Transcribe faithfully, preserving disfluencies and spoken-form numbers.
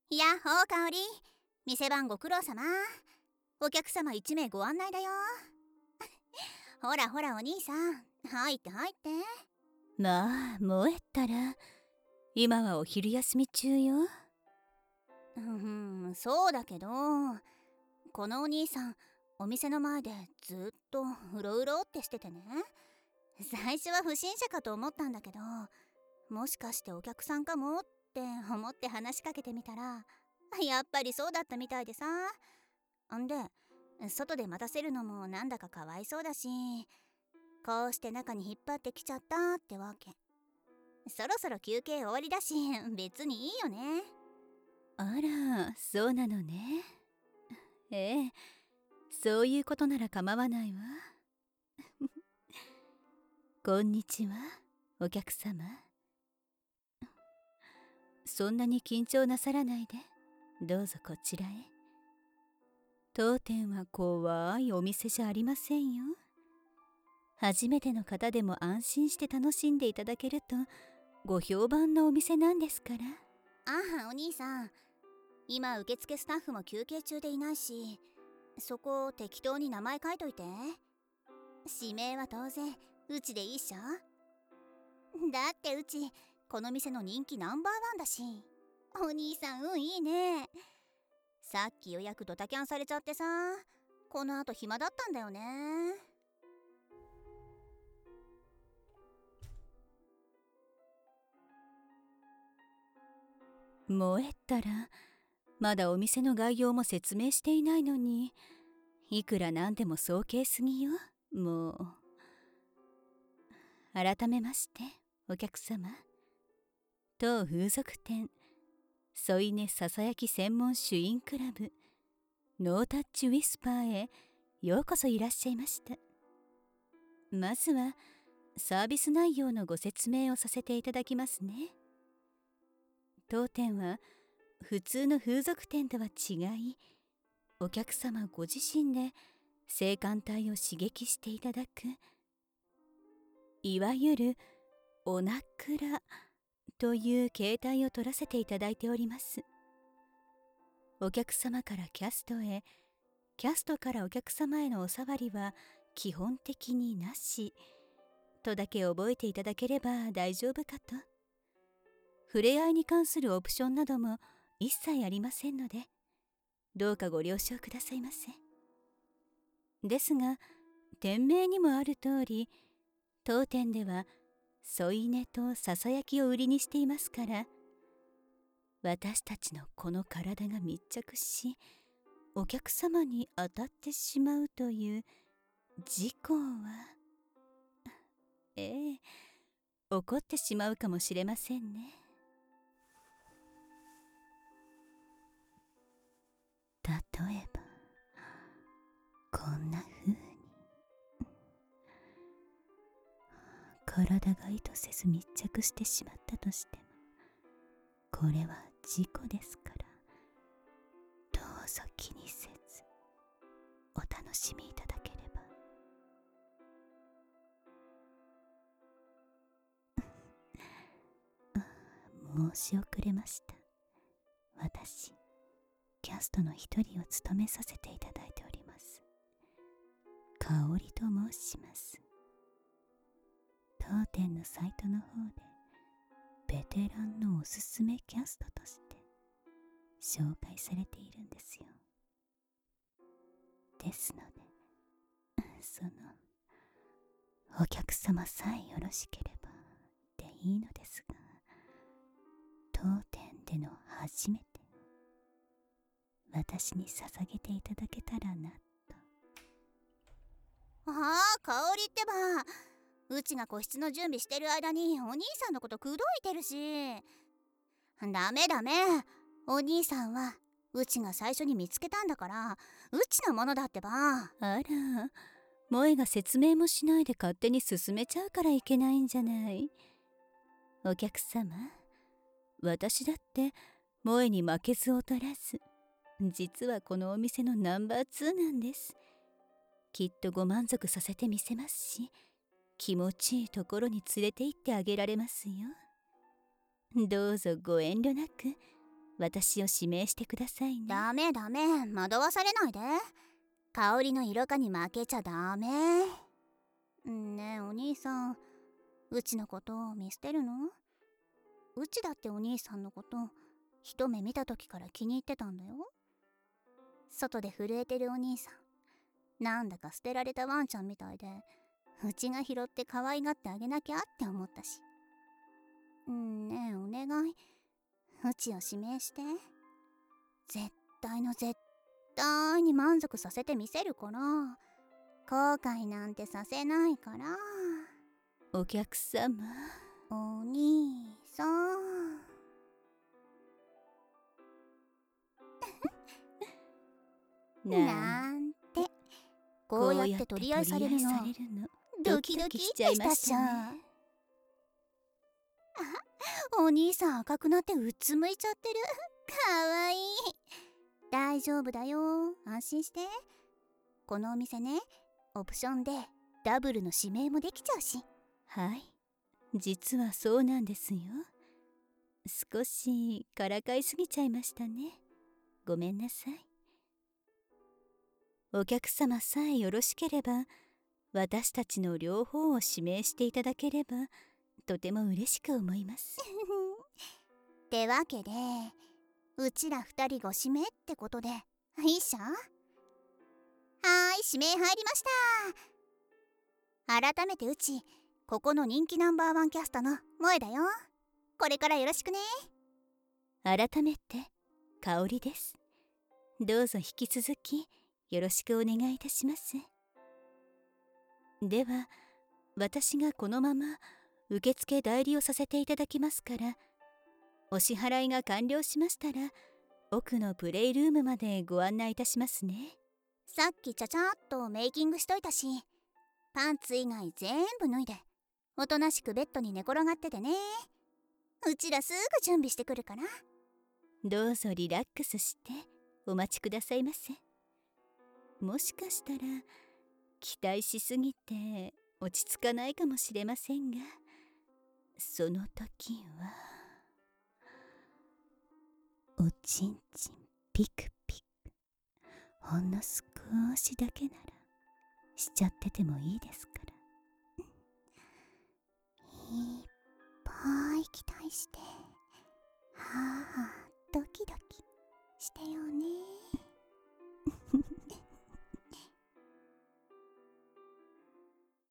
やっほーかおり、店番ご苦労様。お客様いち名ご案内だよ。ほらほらお兄さん、入って入って。 まあもうえったら、今はお昼休み中よ。 うん、そうだけど、このお兄さんお店の前でずっとうろうろってしててね。最初は不審者かと思ったんだけど、もしかしてお客さんかもって思って話しかけてみたら、やっぱりそうだったみたいでさ。んで、外で待たせるのもなんだかかわいそうだし、こうして中に引っ張ってきちゃったってわけ。そろそろ休憩終わりだし、別にいいよね。 あら、そうなのね。ええ、そういうことなら構わないわ。こんにちは、お客様。そんなに緊張なさらないで、どうぞこちらへ。当店は怖いお店じゃありませんよ。初めての方でも安心して楽しんでいただけるとご評判のお店なんですから。 ああ、お兄さん、今受付スタッフも休憩中でいないし、そこ適当に名前書いといて。指名は当然うちでいいっしょ。だってうちこの店の人気ナンバーワンだし。お兄さん、運いいね。さっき予約ドタキャンされちゃってさ、この後暇だったんだよね。 もうえったら、まだお店の概要も説明していないのに、いくらなんでも早計すぎよ。もう。改めましてお客様、当風俗店添い寝ささやき専門酒飲クラブノータッチウィスパーへようこそいらっしゃいました。まずはサービス内容のご説明をさせていただきますね。当店は普通の風俗店とは違い、お客様ご自身で性感帯を刺激していただく、いわゆるおなくらという形態を取らせていただいております。お客様からキャストへ、キャストからお客様へのお触りは基本的になしとだけ覚えていただければ大丈夫かと。触れ合いに関するオプションなども一切ありませんので、どうかご了承くださいませ。ですが、店名にもある通り、当店では添い寝とささやきを売りにしていますから、私たちのこの体が密着し、お客様に当たってしまうという事故は、ええ、起こってしまうかもしれませんね。例えばこんな風に体が意図せず密着してしまったとしても、これは事故ですから、どうぞ気にせずお楽しみいただければ。申し遅れました。私キャストの一人を務めさせていただいております香織と申します。当店のサイトの方でベテランのおすすめキャストとして紹介されているんですよ。ですので、そのお客様さえよろしければでいいのですが、当店での初めて私に捧げていただけたらなと。 ああ、香りってば、うちが個室の準備してる間にお兄さんのこと口説いてるし。ダメダメ、お兄さんはうちが最初に見つけたんだから、うちのものだってば。 あら、萌えが説明もしないで勝手に進めちゃうからいけないんじゃない。お客様、私だって萌えに負けず劣らず、実はこのお店のナンバーツーなんです。きっとご満足させてみせますし、気持ちいいところに連れて行ってあげられますよ。どうぞご遠慮なく私を指名してくださいね。 ダメダメ、惑わされないで。香りの色化に負けちゃダメ。ねえお兄さん、うちのことを見捨てるの？うちだってお兄さんのこと一目見た時から気に入ってたんだよ。外で震えてるお兄さん、なんだか捨てられたワンちゃんみたいで、うちが拾って可愛がってあげなきゃって思ったし。ねえお願い、うちを指名して。絶対の絶対に満足させてみせるから、後悔なんてさせないから。 お客様。 お兄さんなんて、こうやって取り合いされるのドキドキしちゃいましたね。お兄さん赤くなってうつむいちゃってる。かわいい。大丈夫だよ、安心して。このお店ね、オプションでダブルの指名もできちゃうし。 はい、実はそうなんですよ。少しからかいすぎちゃいましたね。ごめんなさい。お客様さえよろしければ、私たちの両方を指名していただければとても嬉しく思います。 ってわけで、うちら二人ご指名ってことでいいっしょ？はーい、指名入りました。改めてうちここの人気ナンバーワンキャストの萌えだよ。これからよろしくね。 改めて香りです。どうぞ引き続きよろしくお願いいたします。では私がこのまま受付代理をさせていただきますから、お支払いが完了しましたら奥のプレイルームまでご案内いたしますね。 さっきちゃちゃっとメイキングしといたし、パンツ以外全部脱いでおとなしくベッドに寝転がっててね。うちらすぐ準備してくるから。 どうぞリラックスしてお待ちくださいませ。もしかしたら期待しすぎて落ち着かないかもしれませんが、その時はおちんちんピクピク、ほんの少しだけならしちゃっててもいいですから。 いっぱい期待して、はあドキドキしてよ。